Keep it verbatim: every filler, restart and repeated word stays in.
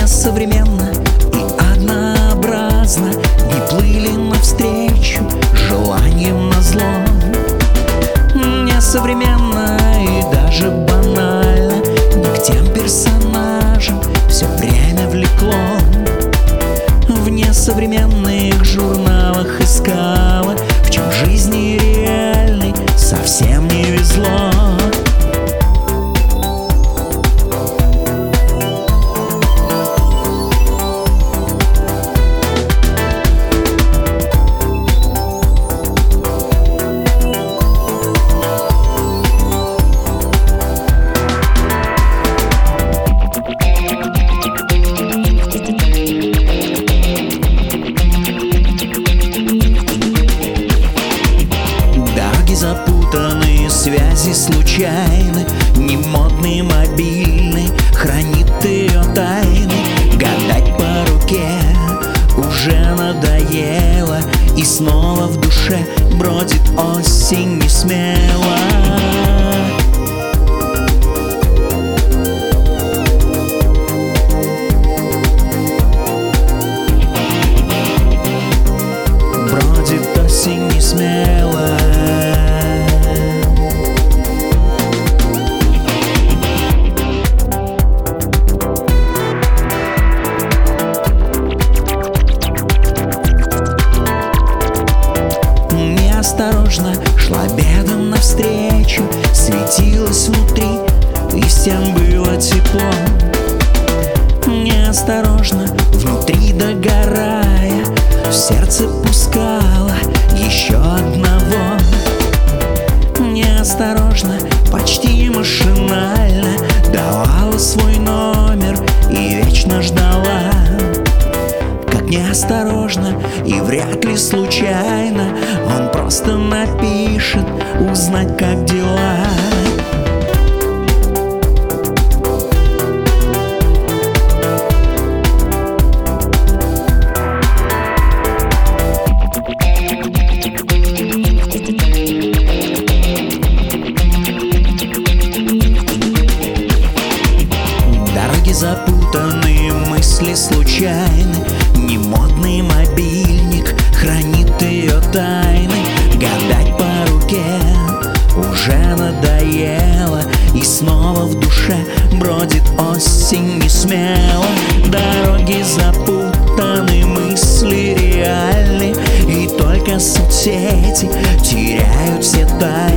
Несовременно и однообразно дни плыли навстречу желанием назло. Несовременно и даже банально не к тем персонажам все время влекло. В несовременных журналах искала, в чем жизни реальной совсем не везло. Запутанные связи случайны, не модный мобильный хранит ее тайны. Гадать по руке уже надоело, и снова в душе бродит осень несмело. Бродит осень несмело. Осторожно шла бедам навстречу, светилась внутри, и всем было тепло. Неосторожно, внутри догорая, в сердце пускала еще одного. Неосторожно, почти машинально давала свой номер и вечно ждала. Как неосторожно и вряд ли случайно он просто напишет узнать, как дела. Дороги запутанные, мысли случайны, не модный мобильник хранит ее тайны. Гадать по руке уже надоело, и снова в душе бродит осень несмело. Дороги запутаны, мысли реальны, и только соцсети теряют все тайны.